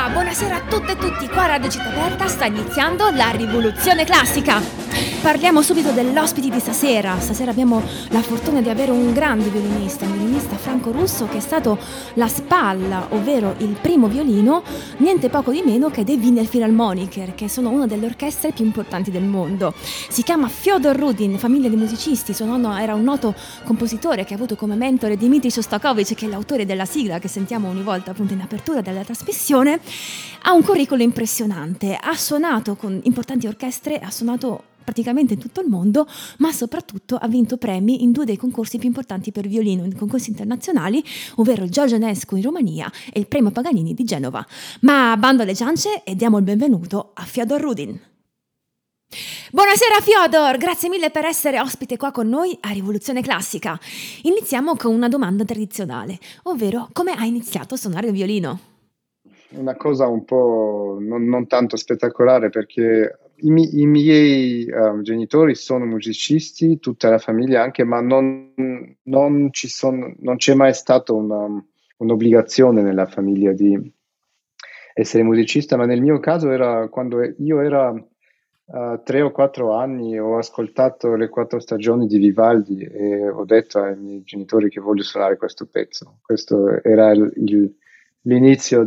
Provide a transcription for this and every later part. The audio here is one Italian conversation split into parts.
Buonasera a tutte e tutti, qua a Radio Città Aperta sta iniziando la rivoluzione classica. Parliamo subito dell'ospite di stasera. Stasera abbiamo la fortuna di avere un grande violinista, un violinista Franco Russo, che è stato la spalla, ovvero il primo violino, niente poco di meno che dei Wiener Philharmoniker, che sono una delle orchestre più importanti del mondo. Si chiama Fyodor Rudin, famiglia di musicisti. Suo nonno era un noto compositore che ha avuto come mentore Dmitri Shostakovich, che è l'autore della sigla che sentiamo ogni volta appunto in apertura della trasmissione. Ha un curriculum impressionante, ha suonato con importanti orchestre, ha suonato praticamente in tutto il mondo, ma soprattutto ha vinto premi in due dei concorsi più importanti per violino, in concorsi internazionali, ovvero il George Enescu in Romania e il Premio Paganini di Genova. Ma bando alle ciance e diamo il benvenuto a Fyodor Rudin. Buonasera Fyodor, grazie mille per essere ospite qua con noi a Rivoluzione Classica. Iniziamo con una domanda tradizionale, ovvero come hai iniziato a suonare il violino? Una cosa un po' non tanto spettacolare, perché i miei genitori sono musicisti, tutta la famiglia anche, ma non c'è mai stata un'obbligazione nella famiglia di essere musicista, ma nel mio caso era quando io era 3 o 4 anni, ho ascoltato le 4 stagioni di Vivaldi e ho detto ai miei genitori che voglio suonare questo pezzo. Questo era l'inizio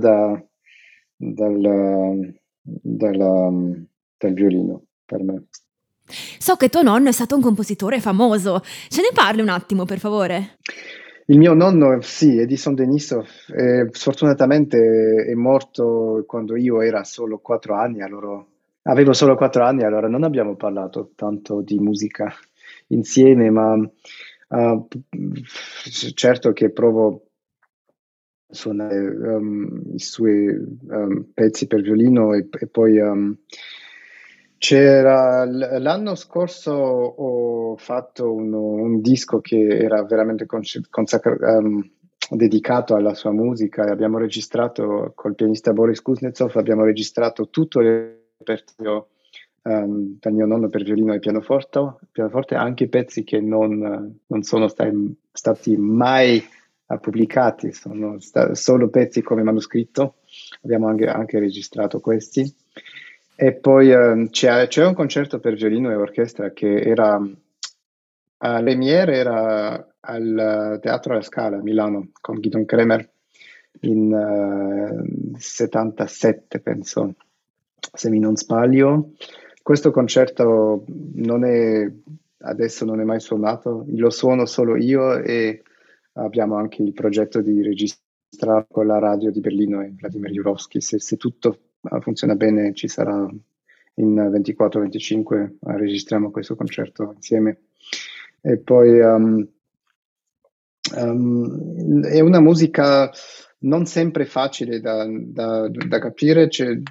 del violino per me. So che tuo nonno è stato un compositore famoso. Ce ne parli un attimo, per favore? Il mio nonno, sì, Edison Denisov, sfortunatamente è morto quando io era solo 4 anni, avevo solo 4 anni, allora non abbiamo parlato tanto di musica insieme, ma certo che provo a suonare i suoi pezzi per violino e poi l'anno scorso ho fatto un disco che era veramente dedicato alla sua musica e abbiamo registrato col pianista Boris Kuznetsov, abbiamo registrato tutto il repertorio del mio nonno per violino e pianoforte, anche pezzi che non sono stati mai pubblicati, sono solo pezzi come manoscritto, abbiamo anche registrato questi. E poi c'è un concerto per violino e orchestra che era all'Emiere, era al Teatro alla Scala a Milano con Gidon Kremer in 77, penso, se non sbaglio. Questo concerto adesso non è mai suonato, lo suono solo io e abbiamo anche il progetto di registrare con la radio di Berlino e Vladimir Jurowski. Se tutto funziona bene, ci sarà in 24-25, registriamo questo concerto insieme. E poi è una musica non sempre facile da capire.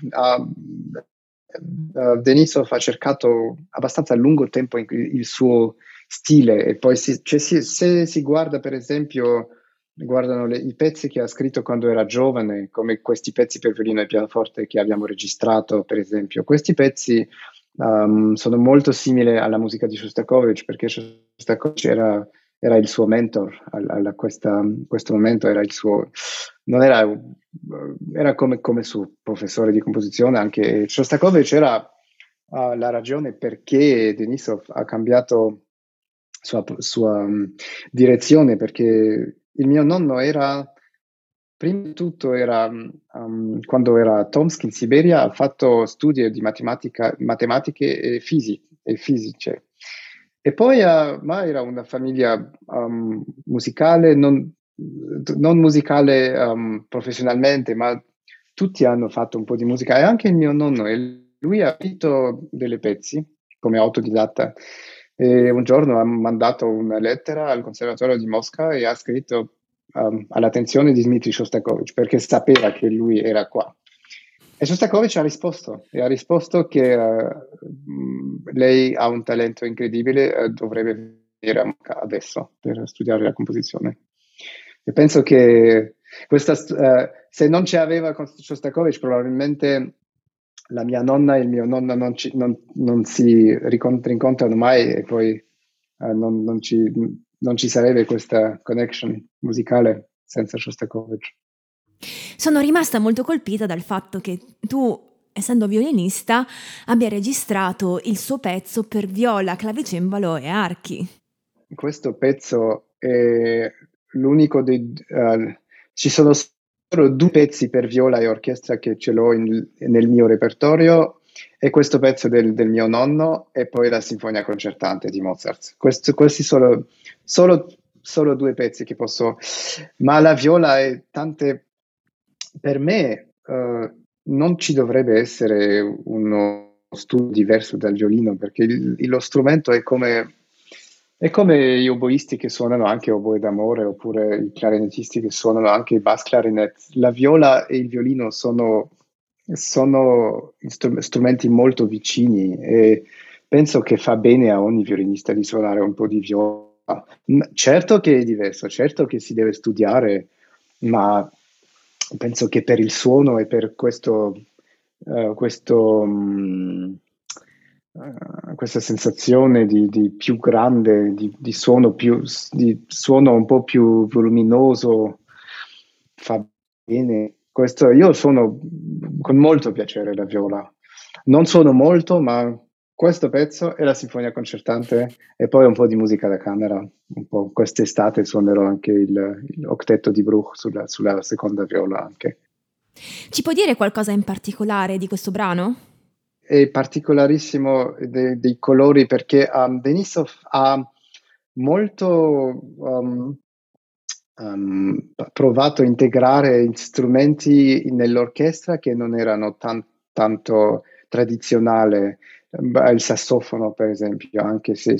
Denisov ha cercato abbastanza a lungo tempo il suo stile e poi se si guarda, per esempio, guardano i pezzi che ha scritto quando era giovane, come questi pezzi per violino e pianoforte che abbiamo registrato, per esempio, questi pezzi sono molto simili alla musica di Shostakovich, perché Shostakovich era il suo mentor questo momento, era il suo, non era come suo professore di composizione. Anche Shostakovich era la ragione perché Denisov ha cambiato sua direzione, perché il mio nonno era, prima di tutto, quando era a Tomsk in Siberia, ha fatto studi di matematiche e fisiche. E poi ma era una famiglia musicale, non musicale professionalmente, ma tutti hanno fatto un po' di musica, e anche il mio nonno, e lui ha scritto delle pezzi come autodidatta. E un giorno ha mandato una lettera al Conservatorio di Mosca e ha scritto all'attenzione di Dmitri Shostakovich, perché sapeva che lui era qua. E Shostakovich ha risposto che lei ha un talento incredibile, dovrebbe venire a Mosca adesso per studiare la composizione. E penso che se non ci aveva con Shostakovich, probabilmente la mia nonna e il mio nonno non si rincontrano mai, e poi non ci sarebbe questa connection musicale senza Shostakovich. Sono rimasta molto colpita dal fatto che tu, essendo violinista, abbia registrato il suo pezzo per viola, clavicembalo e archi. Questo pezzo è l'unico ci sono solo 2 pezzi per viola e orchestra che ce l'ho nel mio repertorio, e questo pezzo del mio nonno e poi la sinfonia concertante di Mozart. Questi solo 2 pezzi che posso, ma la viola è tante, per me, non ci dovrebbe essere uno studio diverso dal violino, perché lo strumento è come gli oboisti che suonano anche oboe d'amore, oppure i clarinettisti che suonano anche i bass clarinet. La viola e il violino sono strumenti molto vicini, e penso che fa bene a ogni violinista di suonare un po' di viola. Certo che è diverso, certo che si deve studiare, ma penso che per il suono e per questa sensazione di più grande, di suono un po' più voluminoso, fa bene. Questo, io suono con molto piacere la viola. Non suono molto, ma questo pezzo è la sinfonia concertante, e poi un po' di musica da camera. Un po'. Quest'estate suonerò anche il Octetto di Bruch sulla seconda viola anche. Ci puoi dire qualcosa in particolare di questo brano? È particolarissimo dei colori, perché Denisov ha molto provato a integrare strumenti nell'orchestra che non erano tanto tradizionale. Il sassofono, per esempio, anche se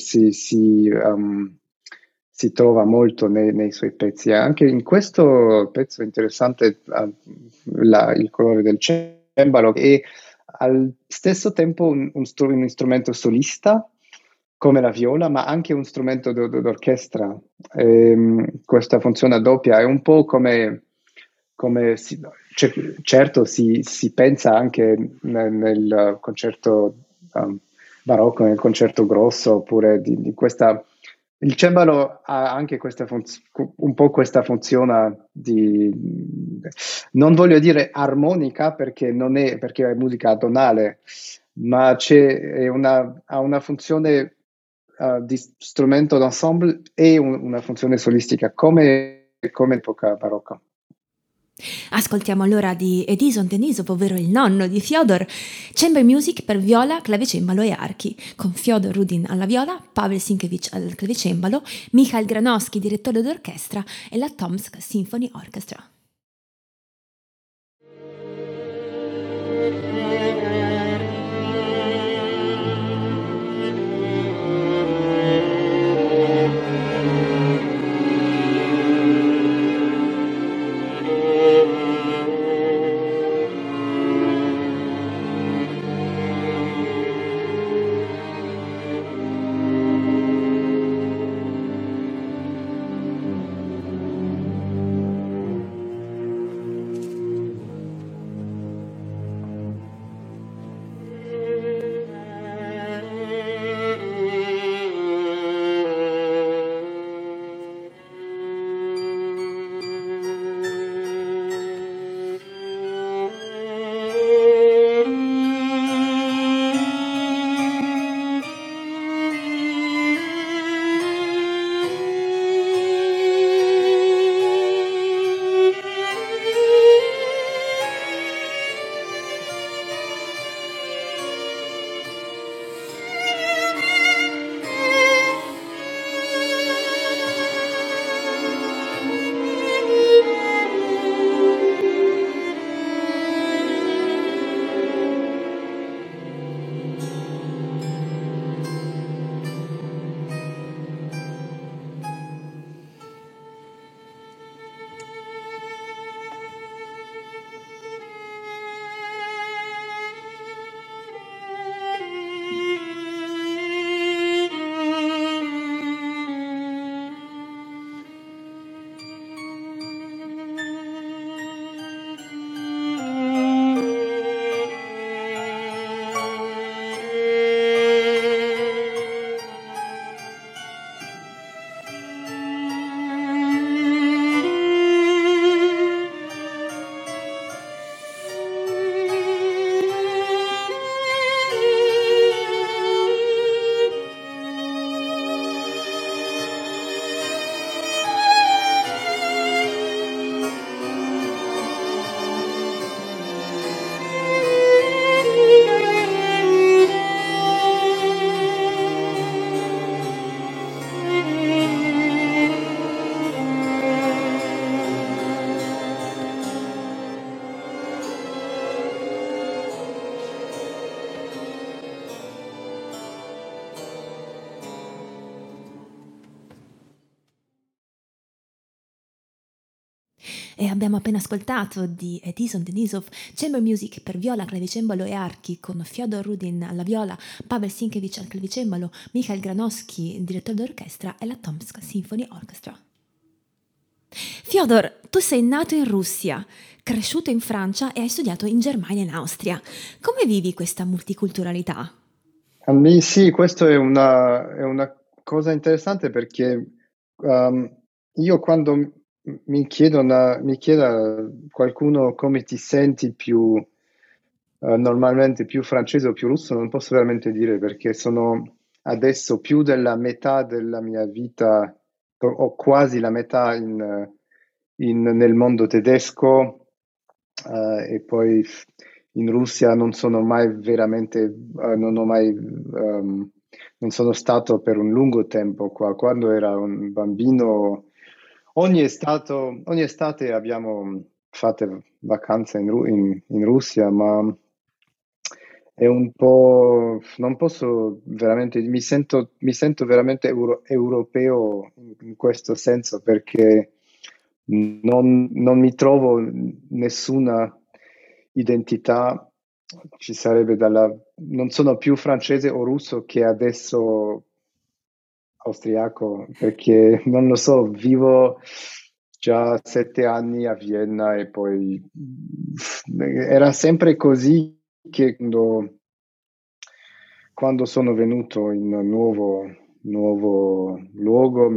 si trova molto nei suoi pezzi. Anche in questo pezzo interessante, il colore del cembalo, e al stesso tempo un strumento solista come la viola, ma anche un strumento d'orchestra. Questa funzione doppia è un po' certo si pensa anche nel concerto barocco, nel concerto grosso, oppure di questa. Il cembalo ha anche un po' questa funzione non voglio dire armonica, perché è musica tonale, ma ha una funzione di strumento d'ensemble e una funzione solistica, come epoca barocca. Ascoltiamo allora di Edison Denisov, ovvero il nonno di Fyodor, Chamber Music per viola, clavicembalo e archi, con Fyodor Rudin alla viola, Pavel Sienkiewicz al clavicembalo, Mikhail Granovsky, direttore d'orchestra, e la Tomsk Symphony Orchestra. E abbiamo appena ascoltato di Edison Denisov Chamber Music per viola, clavicembalo e archi con Fyodor Rudin alla viola, Pavel Sienkiewicz al clavicembalo, Mikhail Granovsky, direttore d'orchestra, e la Tomsk Symphony Orchestra. Fyodor, tu sei nato in Russia, cresciuto in Francia e hai studiato in Germania e in Austria. Come vivi questa multiculturalità? A me sì, questo è una cosa interessante perché io quando mi chiede qualcuno come ti senti più normalmente più francese o più russo, non posso veramente dire perché sono adesso più della metà della mia vita o quasi la metà nel mondo tedesco, e poi in Russia non sono mai veramente, non sono stato per un lungo tempo qua. Quando era un bambino, ogni estate abbiamo fatto vacanze in Russia, ma è un po', non posso veramente, mi sento veramente europeo in questo senso perché non mi trovo nessuna identità, non sono più francese o russo che adesso austriaco, perché non lo so, vivo già 7 anni a Vienna e poi era sempre così che quando sono venuto in un nuovo luogo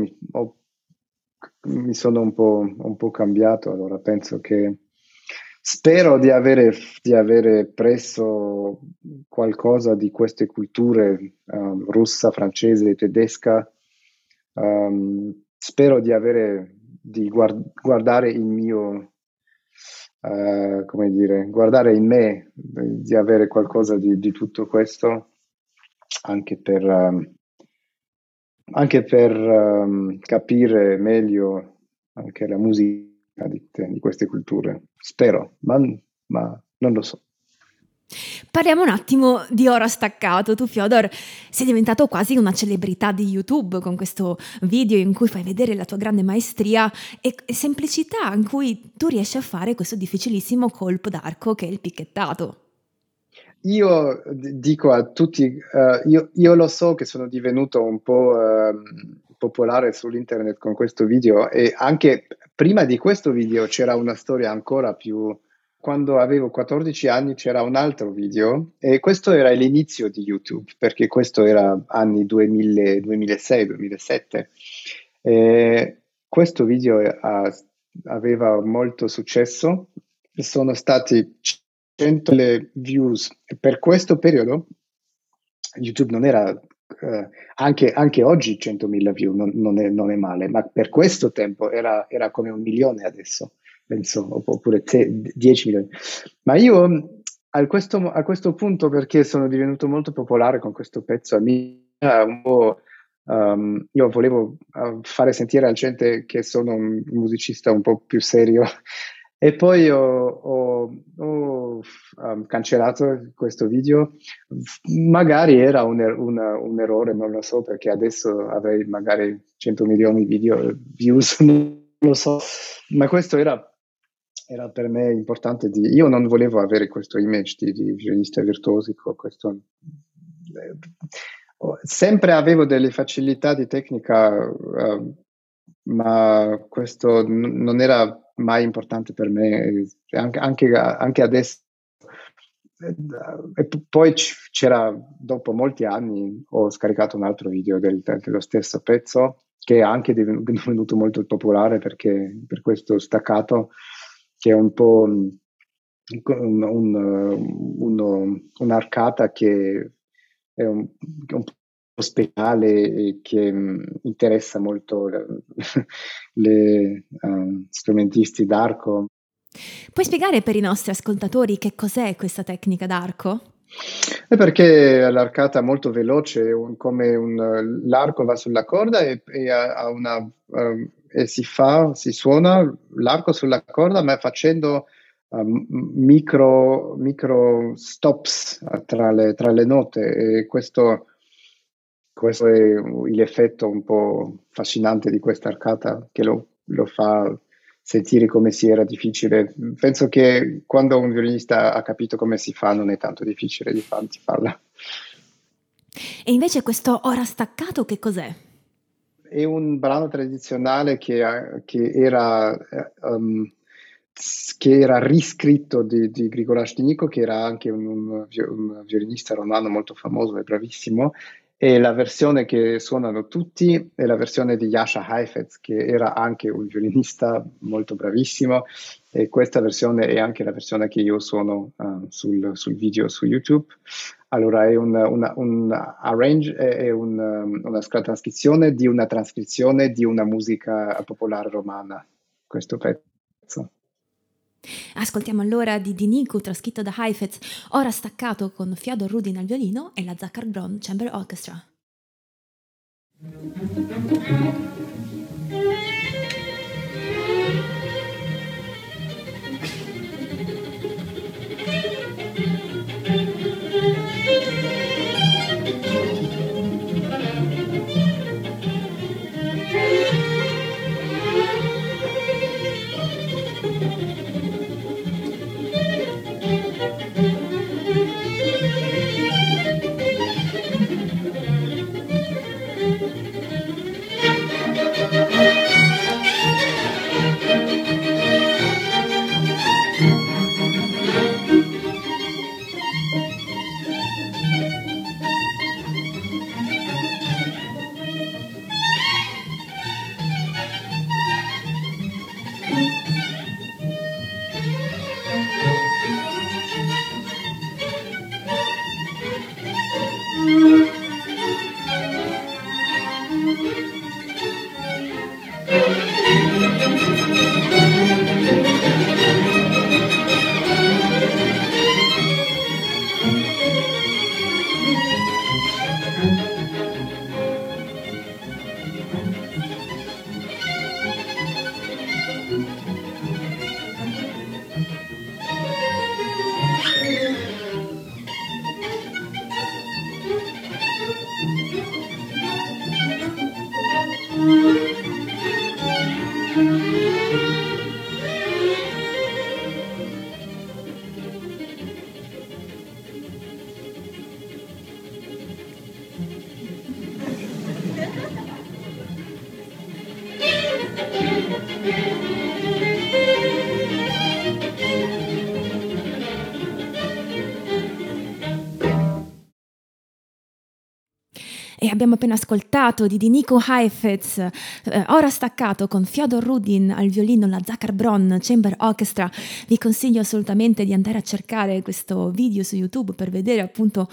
mi sono un po' cambiato, allora penso che spero di avere preso qualcosa di queste culture, russa, francese e tedesca. Spero di guardare il mio, come dire, guardare in me, di avere qualcosa di tutto questo, anche per capire meglio anche la musica di queste culture. Spero, ma non lo so. Parliamo un attimo di Oro Staccato. Tu, Fyodor, sei diventato quasi una celebrità di YouTube con questo video in cui fai vedere la tua grande maestria e semplicità in cui tu riesci a fare questo difficilissimo colpo d'arco che è il picchettato. Io dico a tutti, io lo so che sono divenuto un po' popolare sull'internet con questo video e anche prima di questo video c'era una storia ancora più. Quando avevo 14 anni c'era un altro video e questo era l'inizio di YouTube, perché questo era anni 2000, 2006, 2007. E questo video aveva molto successo, sono stati 100 le views. Per questo periodo YouTube non era, anche oggi 100.000 view non è male, ma per questo tempo era come 1 milione adesso, penso, oppure 10 milioni. Ma io a questo punto, perché sono divenuto molto popolare con questo pezzo, un po', io volevo fare sentire alla gente che sono un musicista un po' più serio e poi ho cancellato questo video. Magari era un errore, non lo so, perché adesso avrei magari 100 milioni di views, non lo so, ma questo era per me importante. Io non volevo avere questo image di violista virtuosico, sempre avevo delle facilità di tecnica, ma questo non era mai importante per me, anche adesso. E poi c'era, dopo molti anni, ho scaricato un altro video dello stesso pezzo, che è anche divenuto molto popolare perché per questo staccato, che è un po' un'arcata che è un po' speciale e che interessa molto le strumentisti d'arco. Puoi spiegare per i nostri ascoltatori che cos'è questa tecnica d'arco? È perché l'arcata è molto veloce, l'arco va sulla corda e si suona l'arco sulla corda, ma facendo micro stops tra le note. E questo è l'effetto un po' affascinante di questa arcata, che lo fa sentire come si era difficile. Penso che quando un violinista ha capito come si fa, non è tanto difficile di farla. E invece questo Ora staccato che cos'è? È un brano tradizionale che era riscritto di Grigol Stinico, che era anche un violinista romano molto famoso e bravissimo, e la versione che suonano tutti è la versione di Jascha Heifetz, che era anche un violinista molto bravissimo, e questa versione è anche la versione che io suono sul video su YouTube. Allora, è un arrange, una trascrizione di una trascrizione di una musica popolare romana, questo pezzo. Ascoltiamo allora di Diniku trascritto da Heifetz, Ora staccato con Fyodor Rudin al violino e la Zachar Bron Chamber Orchestra. E abbiamo appena ascoltato di Diniku Heifetz, Ora staccato con Fyodor Rudin al violino, la Zachar Bron Chamber Orchestra. Vi consiglio assolutamente di andare a cercare questo video su YouTube per vedere appunto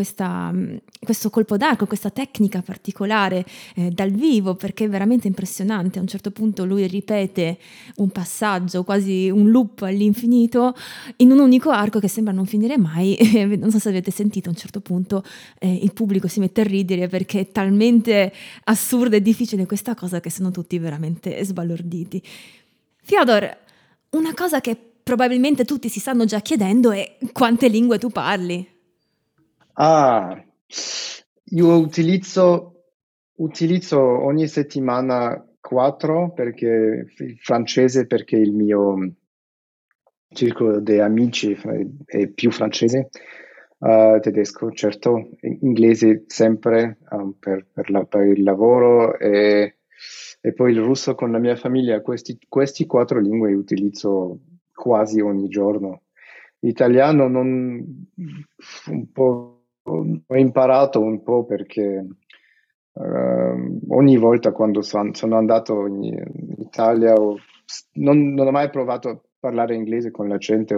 questo colpo d'arco, questa tecnica particolare dal vivo, perché è veramente impressionante. A un certo punto lui ripete un passaggio, quasi un loop all'infinito, in un unico arco che sembra non finire mai. Non so se avete sentito, a un certo punto il pubblico si mette a ridere perché è talmente assurda e difficile questa cosa che sono tutti veramente sbalorditi. Fyodor, una cosa che probabilmente tutti si stanno già chiedendo è quante lingue tu parli. Io utilizzo ogni settimana 4, perché il francese, perché il mio circolo di amici è più francese. Tedesco, certo, inglese sempre per il lavoro, e poi il russo con la mia famiglia. Questi 4 lingue utilizzo quasi ogni giorno. L'italiano ho imparato un po' perché ogni volta quando sono andato in Italia non ho mai provato a parlare inglese con l'accento,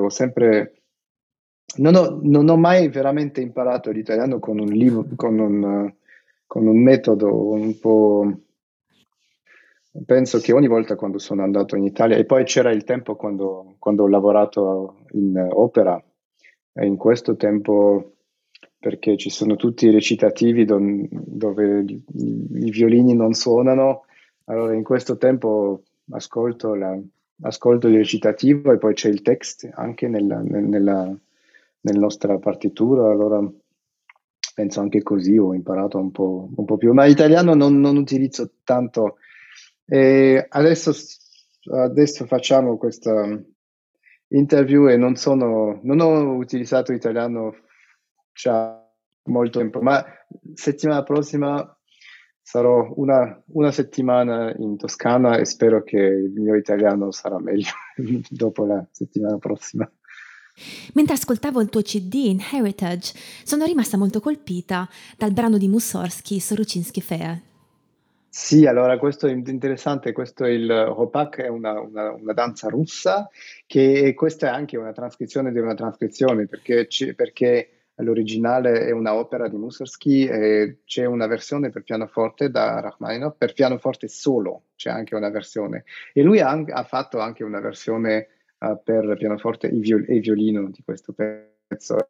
non ho mai veramente imparato l'italiano con un libro, con un metodo un po'. Penso che ogni volta quando sono andato in Italia, e poi c'era il tempo quando ho lavorato in opera, e in questo tempo, perché ci sono tutti i recitativi dove i violini non suonano, allora in questo tempo ascolto il recitativo, e poi c'è il text anche nella nostra partitura, allora penso anche così ho imparato un po' più, ma l'italiano non utilizzo tanto. Adesso adesso facciamo questa interview e non ho utilizzato italiano già molto tempo, ma settimana prossima sarò una settimana in Toscana e spero che il mio italiano sarà meglio dopo la settimana prossima. Mentre ascoltavo il tuo CD in Heritage, sono rimasta molto colpita dal brano di Mussorgsky, Sorocinski Fair. Sì, allora questo è interessante, questo è il Hopak, è una danza russa, che questa è anche una trascrizione di una trascrizione, perché l'originale è un'opera di Mussorgsky e c'è una versione per pianoforte da Rachmaninoff, per pianoforte solo c'è anche una versione. E lui ha fatto anche una versione per pianoforte e violino di questo pezzo.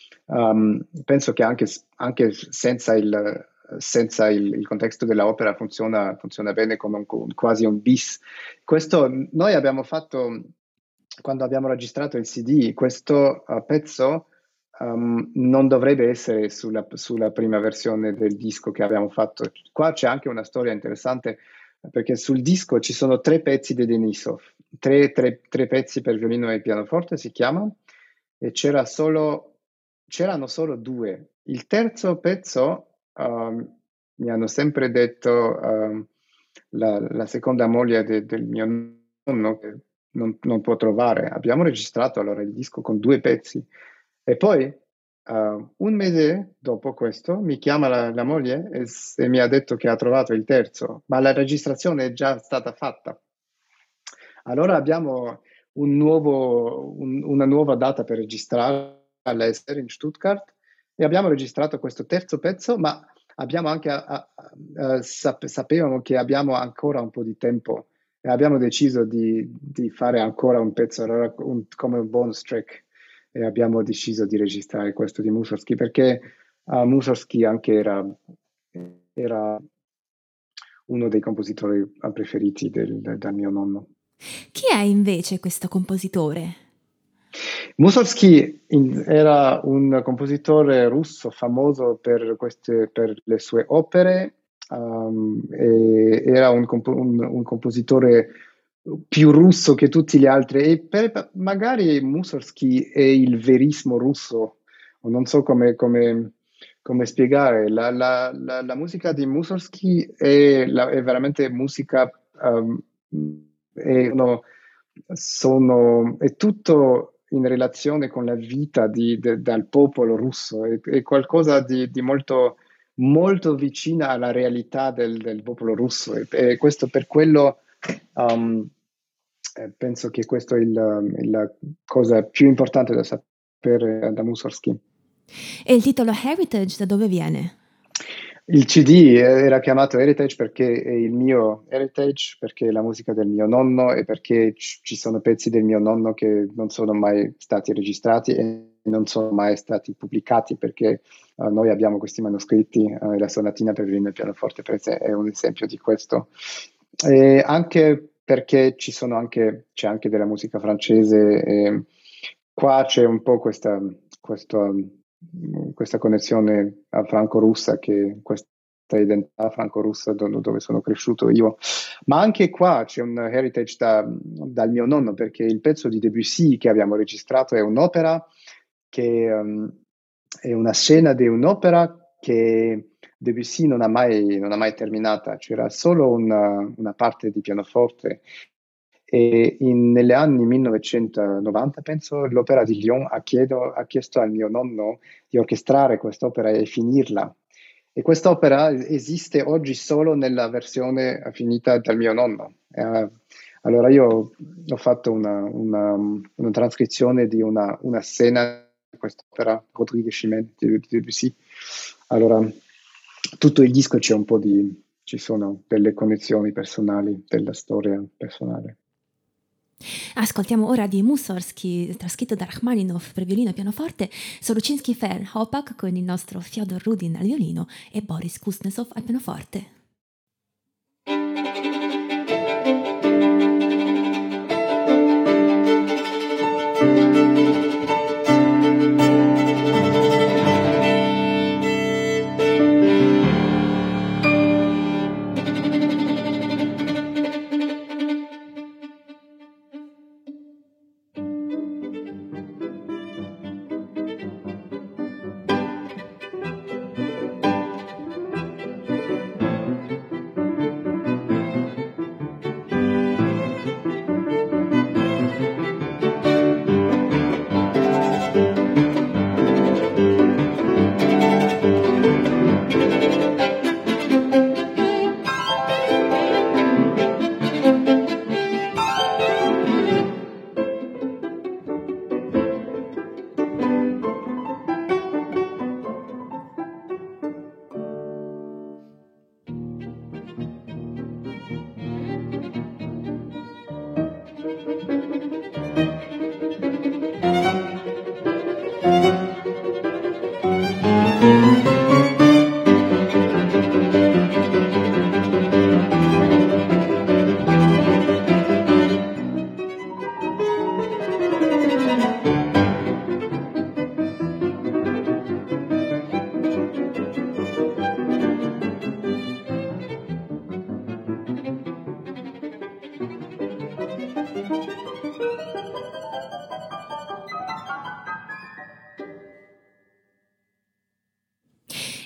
Penso che anche senza il contesto dell'opera funziona bene come quasi un bis. Questo noi abbiamo fatto, quando abbiamo registrato il CD, questo pezzo non dovrebbe essere sulla prima versione del disco che abbiamo fatto. Qua c'è anche una storia interessante, perché sul disco ci sono 3 pezzi di Denisov, tre pezzi per violino e pianoforte si chiama, e c'erano solo 2. Il terzo pezzo, mi hanno sempre detto, la seconda moglie del mio nonno, che non può trovare. Abbiamo registrato allora il disco con 2 pezzi e poi un mese dopo questo mi chiama la moglie e mi ha detto che ha trovato il terzo, ma la registrazione è già stata fatta. Allora abbiamo una nuova data per registrare all'Ester in Stuttgart e abbiamo registrato questo terzo pezzo, ma abbiamo anche, sapevamo che abbiamo ancora un po' di tempo e abbiamo deciso di fare ancora un pezzo, allora come un bonus track, e abbiamo deciso di registrare questo di Mussorgsky perché Mussorgsky anche era uno dei compositori preferiti del mio nonno. Chi è invece questo compositore? Mussorgsky era un compositore russo famoso per le sue opere, e era un compositore più russo che tutti gli altri e magari Mussorgsky è il verismo russo, non so come spiegare. La musica di Mussorgsky è veramente musica, è, uno- è tutto in relazione con la vita dal popolo russo, è qualcosa di molto, molto vicina alla realtà del popolo russo e questo per quello penso che questa è la cosa più importante da sapere da Mussorgsky. E il titolo Heritage da dove viene? Il CD era chiamato Heritage perché è il mio heritage, perché è la musica del mio nonno e perché ci sono pezzi del mio nonno che non sono mai stati registrati e non sono mai stati pubblicati perché noi abbiamo questi manoscritti, la sonatina per violino e pianoforte è un esempio di questo. E anche perché c'è anche della musica francese e qua c'è un po' questa connessione franco-russa, questa identità franco-russa dove sono cresciuto io. Ma anche qua c'è un heritage dal mio nonno, perché il pezzo di Debussy che abbiamo registrato è un'opera è una scena di un'opera che Debussy non ha mai terminata, c'era solo una parte di pianoforte e negli anni 1990, penso, l'Opera di Lyon ha chiesto al mio nonno di orchestrare quest'opera e finirla. E quest'opera esiste oggi solo nella versione finita dal mio nonno. Allora io ho fatto una trascrizione di una scena di quest'opera, Rodrigue Chimène di Debussy. Allora, tutto il disco ci sono delle connessioni personali, della storia personale. Ascoltiamo ora di Mussorgsky, trascritto da Rachmaninoff per violino e pianoforte, Sorocinski Fair Hopak con il nostro Fyodor Rudin al violino e Boris Kuznetsov al pianoforte.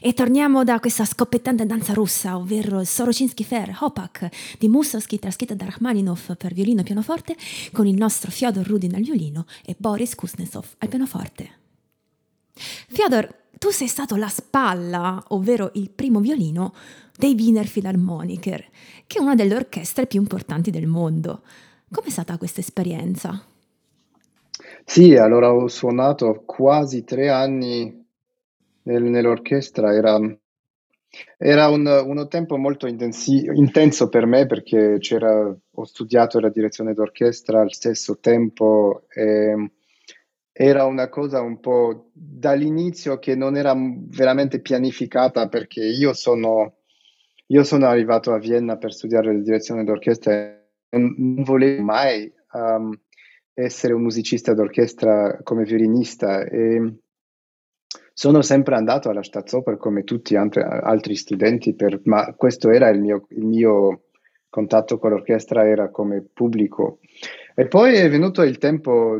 E torniamo da questa scoppietante danza russa, ovvero il Sorochinsky Fair Hopak di Mussorgsky, trascritta da Rachmaninov per violino e pianoforte, con il nostro Fyodor Rudin al violino e Boris Kuznetsov al pianoforte. Fyodor, tu sei stato la spalla, ovvero il primo violino, dei Wiener Philharmoniker, che è una delle orchestre più importanti del mondo. Com'è stata questa esperienza? Sì, allora ho suonato quasi 3 anni nell'orchestra, era uno tempo molto intenso per me perché ho studiato la direzione d'orchestra al stesso tempo e era una cosa un po' dall'inizio che non era veramente pianificata perché io sono arrivato a Vienna per studiare la direzione d'orchestra e non volevo mai essere un musicista d'orchestra come violinista e sono sempre andato alla Staatsoper come tutti altri studenti, ma questo era il mio contatto con l'orchestra, era come pubblico. E poi è venuto il tempo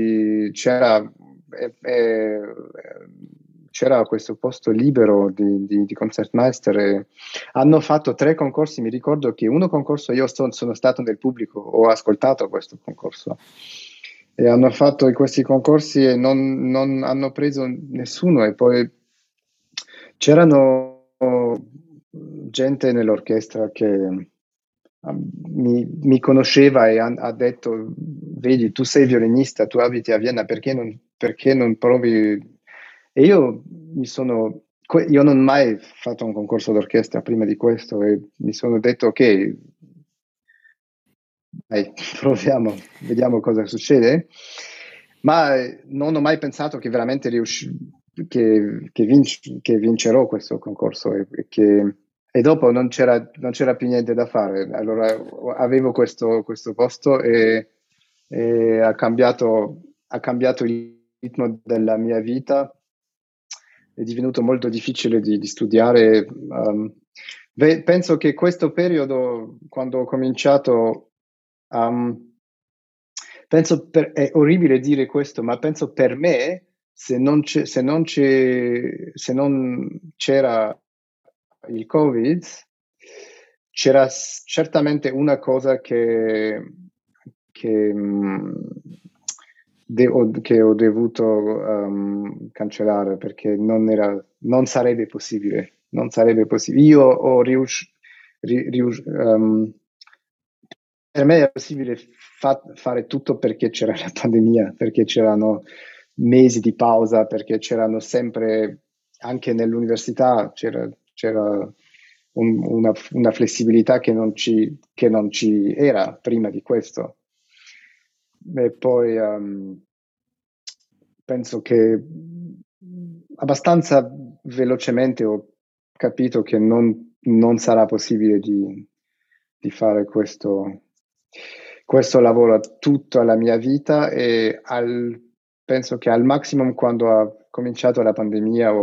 eh, eh, c'era questo posto libero di Concertmeister e hanno fatto 3 concorsi. Mi ricordo che uno concorso io sono stato nel pubblico, ho ascoltato questo concorso e hanno fatto questi concorsi e non hanno preso nessuno e poi c'erano gente nell'orchestra che mi conosceva e ha detto, vedi, tu sei violinista, tu abiti a Vienna, perché non provi? E io non ho mai fatto un concorso d'orchestra prima di questo e mi sono detto, ok, dai, proviamo, vediamo cosa succede. Ma non ho mai pensato che veramente che vincerò questo concorso e dopo non c'era più niente da fare. Allora avevo questo posto e ha cambiato il ritmo della mia vita. È divenuto molto difficile di studiare. Penso che questo periodo, quando ho cominciato, um, è orribile dire questo, ma penso per me, se non c'era il Covid, c'era certamente una cosa che ho dovuto cancellare perché non sarebbe possibile. Non sarebbe possibile. Io ho riuscito. Per me era possibile fare tutto perché c'era la pandemia, perché c'erano mesi di pausa, perché c'erano sempre, anche nell'università, c'era una flessibilità che non ci era prima di questo. E poi penso che abbastanza velocemente ho capito che non sarà possibile di fare questo lavoro tutta la mia vita e penso che al maximum quando ha cominciato la pandemia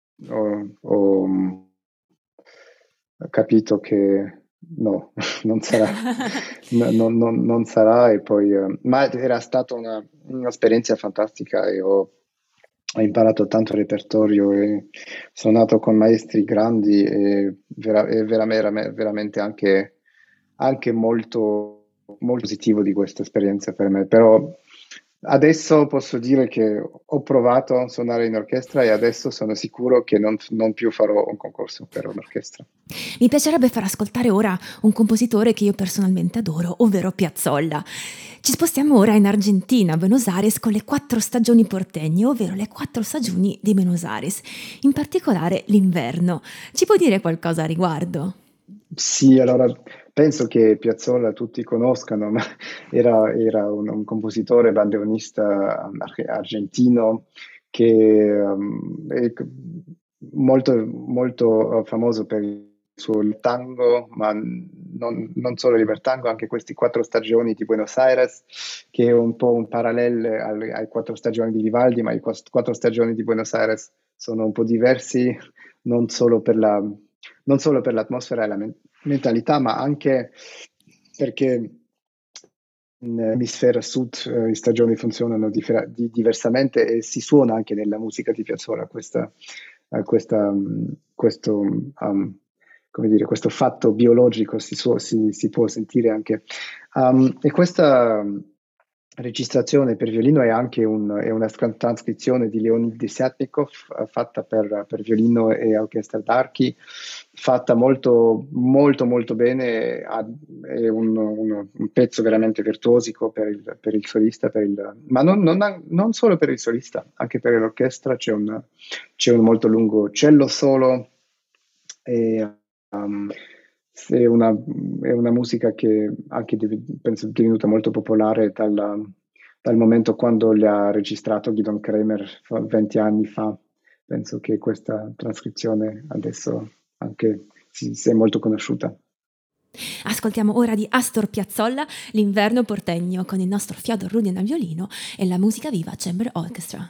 ho capito che no, non sarà, non sarà e poi, ma era stata un'esperienza fantastica e ho imparato tanto repertorio e suonato con maestri grandi e veramente anche molto, molto positivo di questa esperienza per me. Però adesso posso dire che ho provato a suonare in orchestra e adesso sono sicuro che non più farò un concorso per un'orchestra. Mi piacerebbe far ascoltare ora un compositore che io personalmente adoro, ovvero Piazzolla. Ci spostiamo ora in Argentina, a Buenos Aires, con le 4 stagioni portegne, ovvero le 4 stagioni di Buenos Aires, in particolare l'inverno. Ci puoi dire qualcosa a riguardo? Sì, allora penso che Piazzolla tutti conoscano, ma era un compositore bandoneonista argentino che è molto, molto famoso per il suo tango, ma non solo il tango, anche questi 4 stagioni di Buenos Aires, che è un po' un parallelo alle 4 stagioni di Vivaldi, ma i 4 stagioni di Buenos Aires sono un po' diversi, non solo per non solo per l'atmosfera e la mentalità, ma anche perché in emisfero sud le stagioni funzionano diversamente e si suona anche nella musica di Piazzolla come dire, questo fatto biologico si può sentire anche. E questa registrazione per violino è anche è una trascrizione di Leonid Desyatnikov, fatta per violino e orchestra d'archi, fatta molto, molto, molto bene. È un pezzo veramente virtuosico per il solista, ma non solo per il solista, anche per l'orchestra. C'è un molto lungo cello solo. E, um, è una musica che anche penso è divenuta molto popolare dal momento quando le ha registrato Gidon Kremer 20 anni fa. Penso che questa trascrizione adesso anche si è molto conosciuta. Ascoltiamo ora di Astor Piazzolla L'inverno portegno con il nostro Fyodor Rudin al violino e la musica viva Chamber Orchestra.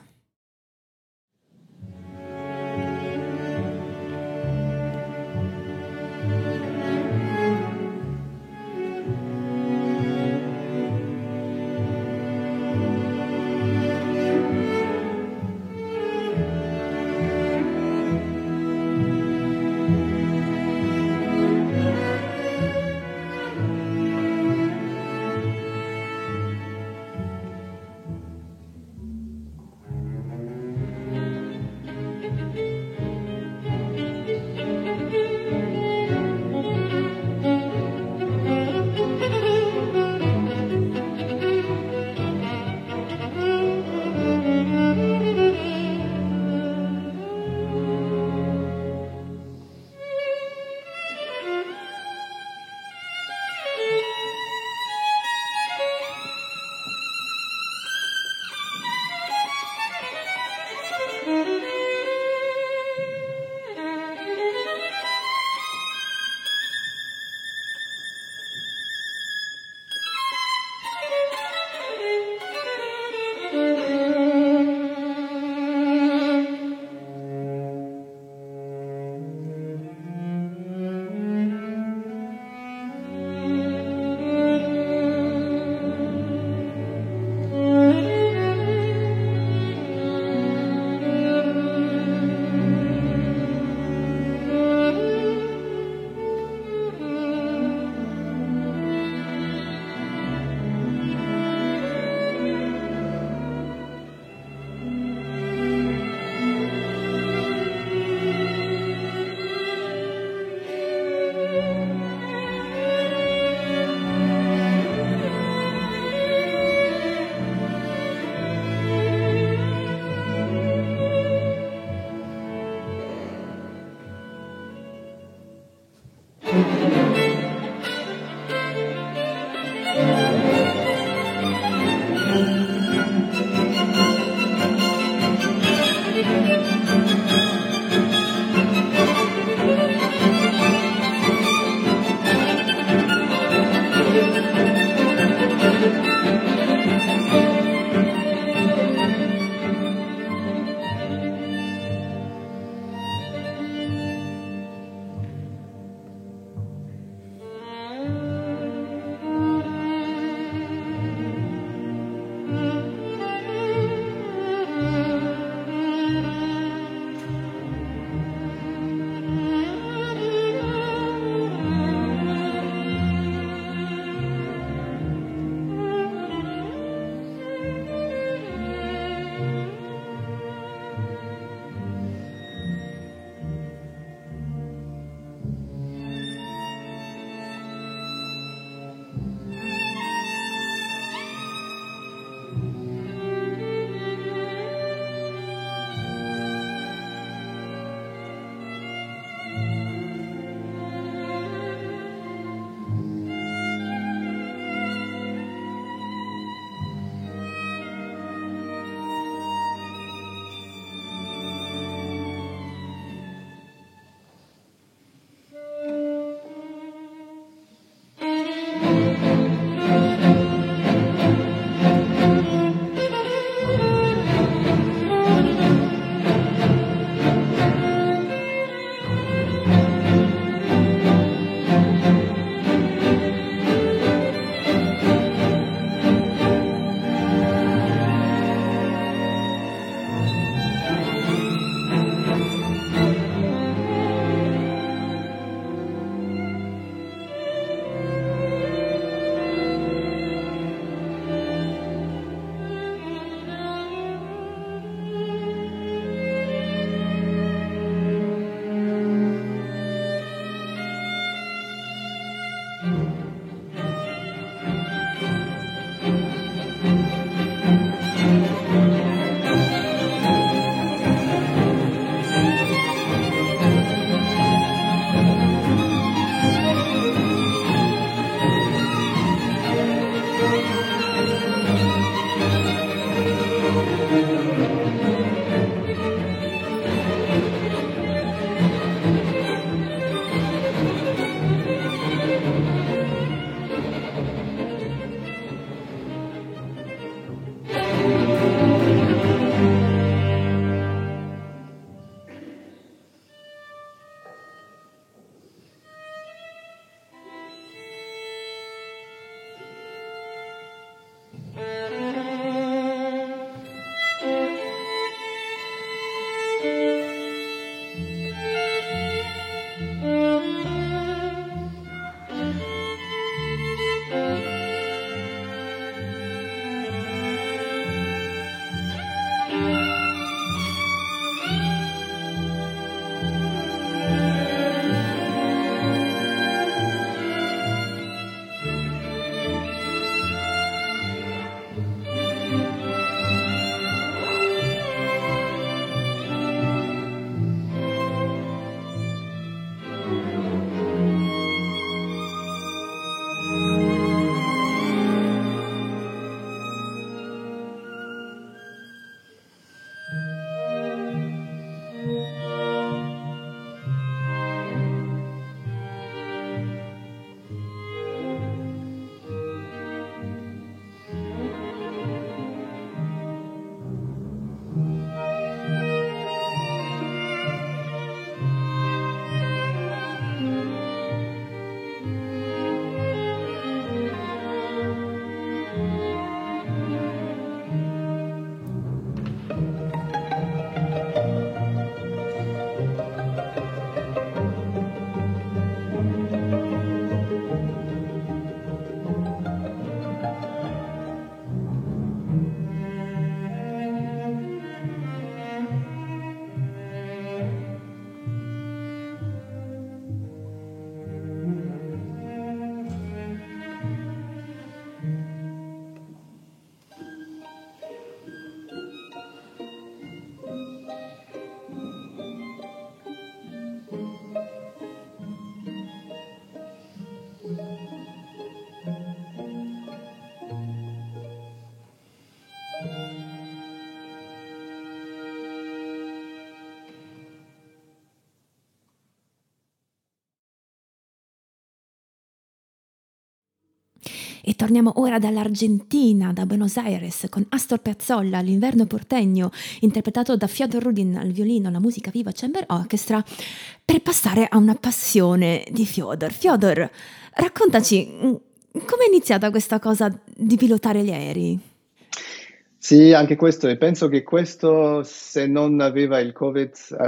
E torniamo ora dall'Argentina, da Buenos Aires, con Astor Piazzolla, L'inverno portegno, interpretato da Fyodor Rudin al violino, la musica viva Chamber Orchestra, per passare a una passione di Fyodor. Fyodor, raccontaci come è iniziata questa cosa di pilotare gli aerei? Sì, anche questo, e penso che questo, se non aveva il Covid,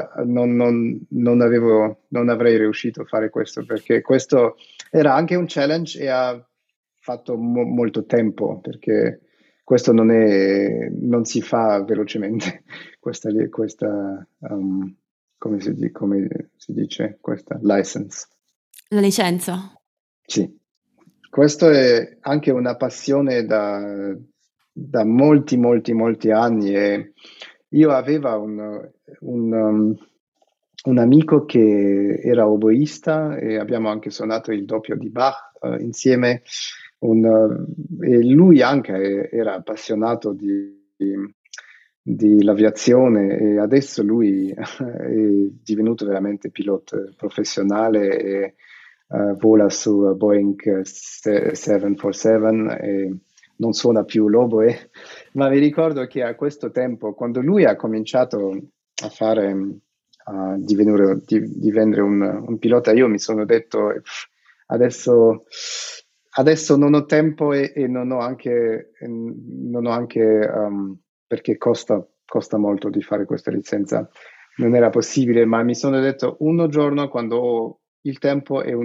non avrei riuscito a fare questo, perché questo era anche un challenge e ha fatto molto tempo, perché questo non si fa velocemente, come si dice, questa license. La licenza. Sì, questo è anche una passione da molti, molti, molti anni e io avevo un amico che era oboista e abbiamo anche suonato il doppio di Bach insieme e lui anche era appassionato di l'aviazione e adesso lui è divenuto veramente pilota professionale e vola su Boeing 747 e non suona più l'oboe, ma mi ricordo che a questo tempo, quando lui ha cominciato a diventare un pilota, io mi sono detto, adesso, adesso non ho tempo e non ho anche perché costa molto di fare questa licenza. Non era possibile, ma mi sono detto un giorno quando ho il tempo e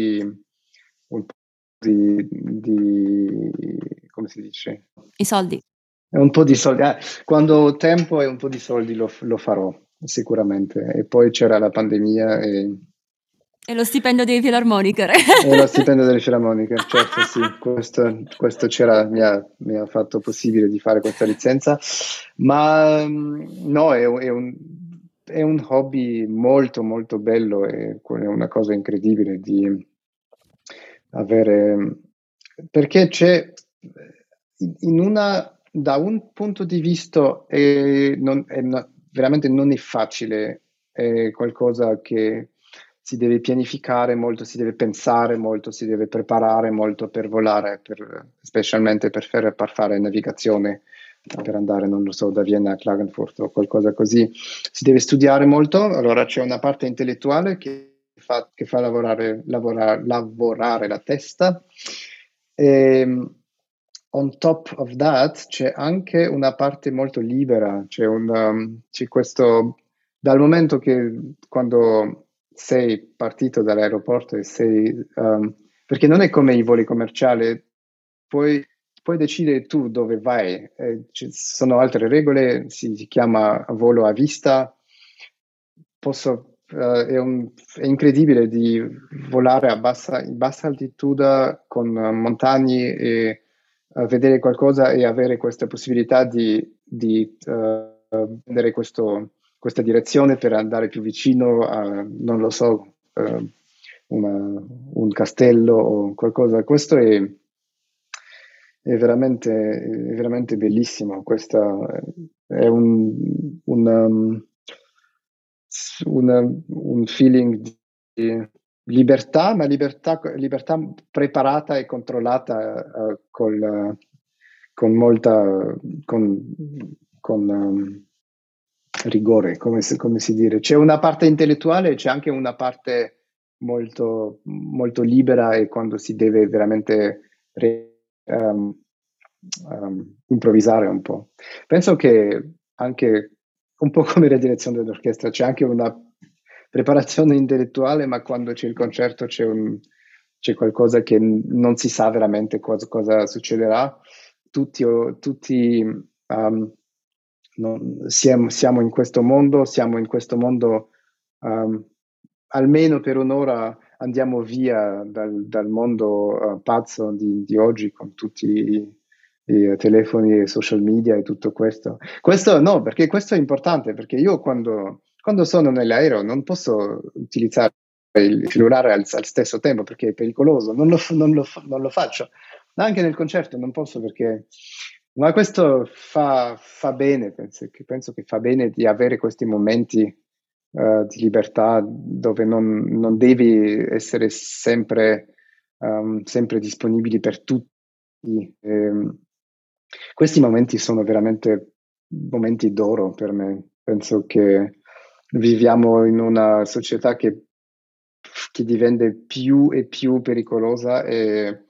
come si dice? I soldi. Un po' di soldi. Quando ho tempo e un po' di soldi lo farò sicuramente. E poi c'era la pandemia E lo stipendio dei Philharmoniker. e lo stipendio delle filarmoniche, certo, sì, questo mi ha fatto possibile di fare questa licenza, ma no, è un hobby molto, molto bello e è una cosa incredibile di avere, perché da un punto di vista, veramente non è facile, è qualcosa che si deve pianificare molto, si deve pensare molto, si deve preparare molto per volare, specialmente per fare navigazione, per andare, non lo so, da Vienna a Klagenfurt o qualcosa così. Si deve studiare molto, allora c'è una parte intellettuale che fa lavorare la testa. E, on top of that c'è anche una parte molto libera, c'è questo, dal momento che quando sei partito dall'aeroporto perché non è come i voli commerciali, puoi decidere tu dove vai, ci sono altre regole, si chiama volo a vista, è incredibile di volare in bassa altitudine con montagne e vedere qualcosa e avere questa possibilità di prendere questa direzione per andare più vicino a, non lo so, un castello o qualcosa. Questo è veramente bellissimo. Questo è un feeling di libertà, ma libertà preparata e controllata con molta con rigore, come si dire. C'è una parte intellettuale e c'è anche una parte molto, molto libera e quando si deve veramente improvvisare un po'. Penso che anche un po' come la direzione dell'orchestra, c'è anche una preparazione intellettuale, ma quando c'è il concerto c'è qualcosa che non si sa veramente cosa succederà. Tutti siamo in questo mondo, almeno per un'ora andiamo via dal mondo pazzo di oggi con tutti i telefoni e social media e tutto questo. Questo no, perché questo è importante, perché io quando sono nell'aereo non posso utilizzare il cellulare al stesso tempo perché è pericoloso, non lo faccio. Ma anche nel concerto non posso perché... Ma questo fa bene, penso che fa bene di avere questi momenti di libertà dove non devi essere sempre disponibili per tutti Questi momenti sono veramente momenti d'oro per me. Penso che viviamo in una società che diventa più e più pericolosa e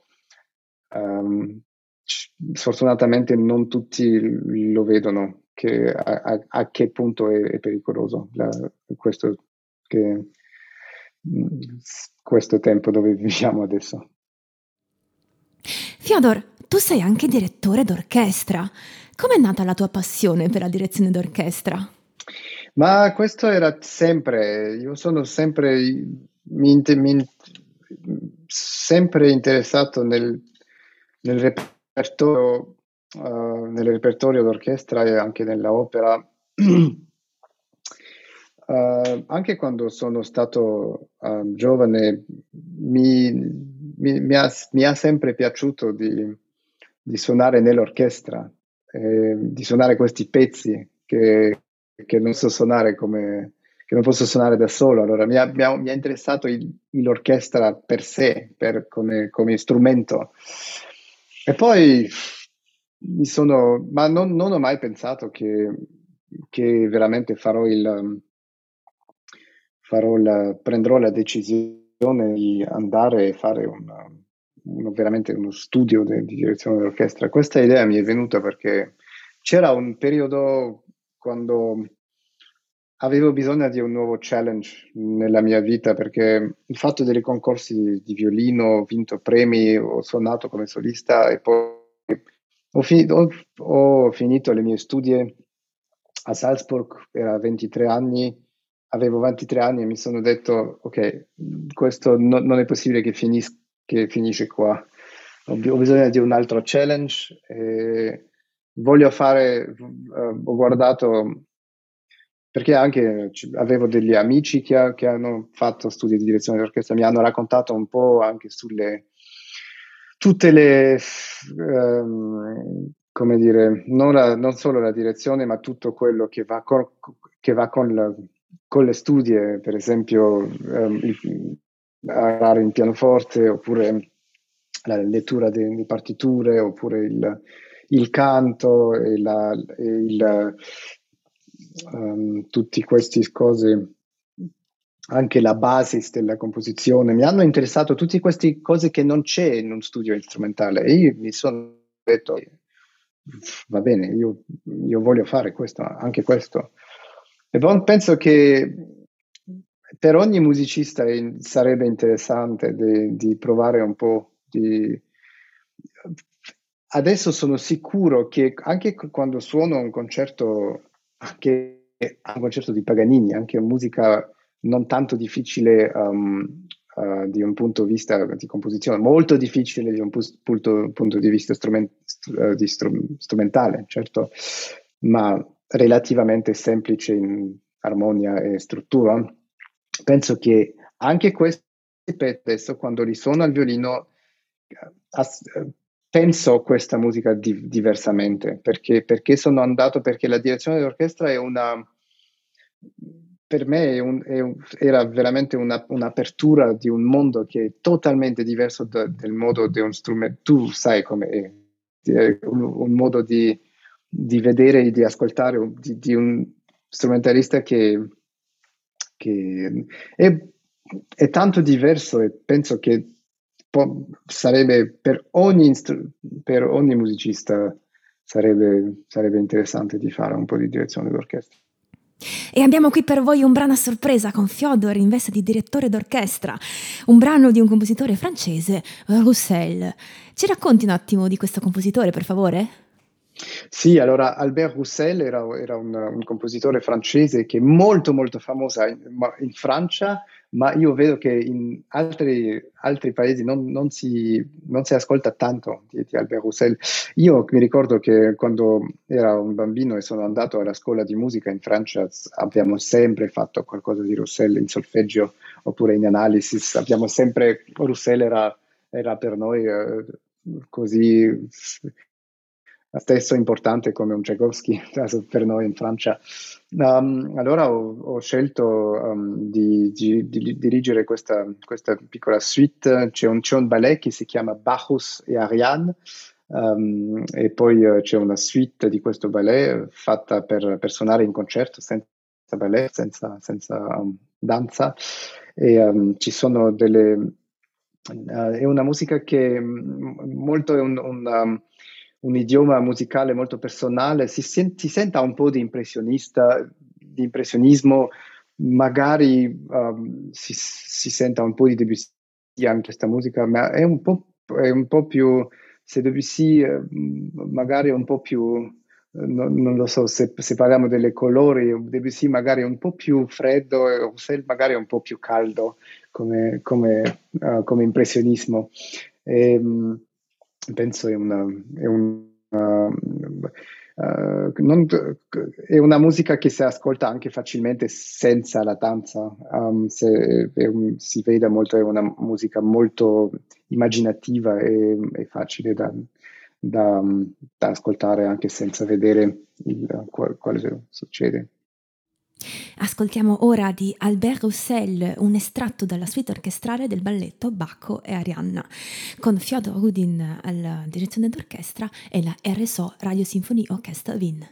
sfortunatamente non tutti lo vedono a che punto è pericoloso questo, che, questo tempo dove viviamo adesso. Fyodor, tu sei anche direttore d'orchestra. Com'è nata la tua passione per la direzione d'orchestra? Ma questo era sempre, io sono sempre, sempre interessato repertorio, nel repertorio d'orchestra e anche nella opera. Anche quando sono stato giovane, mi ha sempre piaciuto di suonare nell'orchestra, di suonare questi pezzi che non so suonare che non posso suonare da solo. Allora mi ha interessato l'orchestra per sé, come strumento. E poi ma non ho mai pensato che veramente prenderò la decisione di andare e fare veramente uno studio di direzione dell'orchestra. Questa idea mi è venuta perché c'era un periodo quando avevo bisogno di un nuovo challenge nella mia vita, perché il fatto dei concorsi di violino, ho vinto premi, ho suonato come solista e poi ho finito le mie studi a Salzburg, era 23 anni, avevo 23 anni e mi sono detto, ok, questo non è possibile che finisce qua. Ho bisogno di un altro challenge. Ho guardato, perché anche avevo degli amici che hanno fatto studi di direzione d'orchestra, mi hanno raccontato un po' anche tutte le, come dire, non solo la direzione, ma tutto quello che va con le studie, per esempio, imparare in pianoforte, oppure la lettura di partiture, oppure il canto tutte queste cose, anche la basis della composizione. Mi hanno interessato tutte queste cose che non c'è in un studio strumentale e io mi sono detto, va bene, io voglio fare questo, anche questo. E poi penso che per ogni musicista sarebbe interessante di provare un po' di... Adesso sono sicuro che anche quando suono anche un concerto di Paganini, anche musica non tanto difficile di un punto di vista di composizione, molto difficile di un punto di vista strumentale, certo, ma relativamente semplice in armonia e struttura. Penso che anche questi pezzi, adesso quando li suono al violino, penso questa musica diversamente, perché sono andato, perché la direzione dell'orchestra per me era veramente un'apertura di un mondo che è totalmente diverso del modo di un strumento. Tu sai come è un modo di vedere e di ascoltare di un strumentalista che è tanto diverso e penso che sarebbe per ogni musicista sarebbe interessante di fare un po' di direzione d'orchestra. E abbiamo qui per voi un brano a sorpresa con Fyodor in veste di direttore d'orchestra, un brano di un compositore francese, Roussel. Ci racconti un attimo di questo compositore, per favore? Sì, allora Albert Roussel era un compositore francese che è molto molto famoso in Francia, ma io vedo che in altri paesi non si ascolta tanto di Albert Roussel. Io mi ricordo che quando ero un bambino e sono andato alla scuola di musica in Francia, abbiamo sempre fatto qualcosa di Roussel in solfeggio oppure in analysis. Roussel era per noi così stesso importante come un Tchaikovsky per noi in Francia. Allora ho scelto di dirigere questa piccola suite. C'è un ballet che si chiama Bacchus e Ariane, E poi c'è una suite di questo ballet fatta per suonare in concerto senza ballet, senza danza. E ci sono è una musica che molto è un idioma musicale molto personale, si senta un po' di impressionismo, magari si senta un po' di Debussy anche questa musica, ma è un po' più, se Debussy magari è un po' più, non lo so, se parliamo delle colori, Debussy magari è un po' più freddo e Roussel magari è un po' più caldo come impressionismo. E, penso è una musica che si ascolta anche facilmente senza la danza. Si vede molto, è una musica molto immaginativa e facile da, da ascoltare anche senza vedere quale succede. Ascoltiamo ora di Albert Roussel un estratto dalla suite orchestrale del balletto Bacco e Arianna, con Fyodor Rudin alla direzione d'orchestra e la RSO Radio Symphony Orchestra Wien.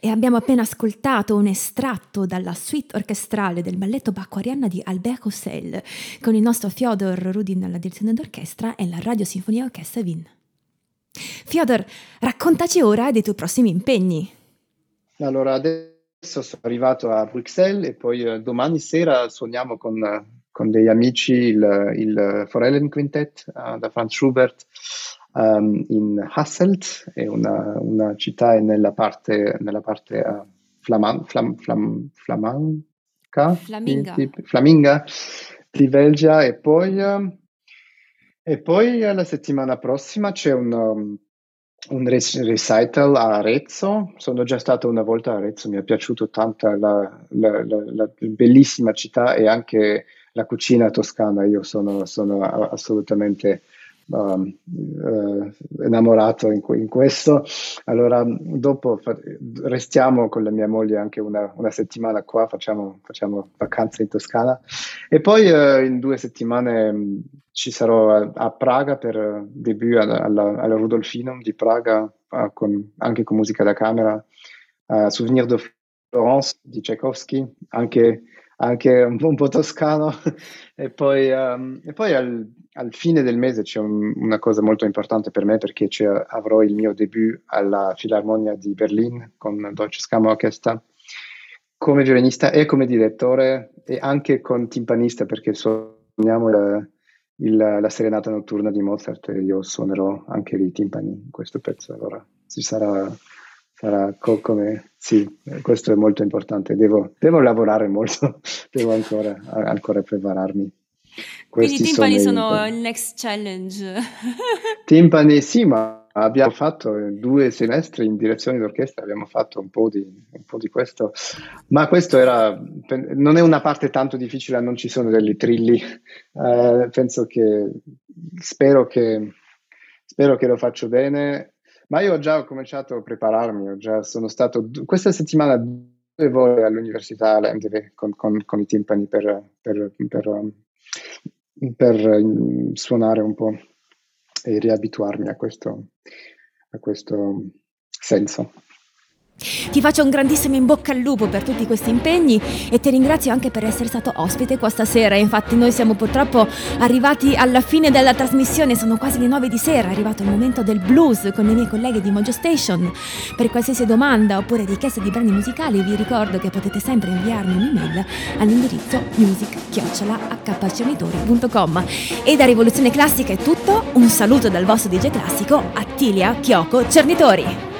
e abbiamo appena ascoltato un estratto dalla suite orchestrale del balletto Bacco Arianna di Albert Roussel con il nostro Fyodor Rudin alla direzione d'orchestra e la Radio Sinfonia Orchestra Wien. Fyodor, raccontaci ora dei tuoi prossimi impegni. Allora, adesso sono arrivato a Bruxelles e poi domani sera suoniamo con degli amici il Forellen Quintet da Franz Schubert in Hasselt, è una città nella parte Flaminga di Belgia, e poi la settimana prossima c'è un recital a Arezzo. Sono già stato una volta a Arezzo, mi è piaciuto tanto la bellissima città e anche la cucina toscana. Io sono assolutamente innamorato in questo. Allora dopo restiamo con la mia moglie anche una settimana qua, facciamo vacanze in Toscana, e poi in 2 settimane ci sarò a Praga per debut alla Rudolfinum di Praga, anche con musica da camera, Souvenir de Florence di Tchaikovsky, anche un po' toscano. E poi al fine del mese c'è una cosa molto importante per me, perché avrò il mio debut alla Filarmonia di Berlino con Deutsches Kammerorchester come violinista e come direttore, e anche con timpanista, perché suoniamo la serenata notturna di Mozart e io suonerò anche i timpani in questo pezzo. Allora ci sarà come sì, questo è molto importante. Devo lavorare molto, devo ancora prepararmi. Quindi i timpani sono il next challenge. Timpani, sì, ma abbiamo fatto 2 semestri in direzione d'orchestra, abbiamo fatto un po' di questo, ma questo non è una parte tanto difficile, non ci sono degli trilli. Spero che lo faccio bene, ma io ho già cominciato a prepararmi, sono stato questa settimana 2 volte all'università all'MDV con i timpani per suonare un po' e riabituarmi a questo senso. Ti faccio un grandissimo in bocca al lupo per tutti questi impegni e ti ringrazio anche per essere stato ospite qua stasera. Infatti noi siamo purtroppo arrivati alla fine della trasmissione, sono quasi le 9 di sera, è arrivato il momento del blues con i miei colleghi di Mojo Station. Per qualsiasi domanda oppure richiesta di brani musicali vi ricordo che potete sempre inviarmi un'email all'indirizzo music@accapaccionitori.com. E da Rivoluzione Classica è tutto, un saluto dal vostro DJ classico Attilia Chioko Cernitori.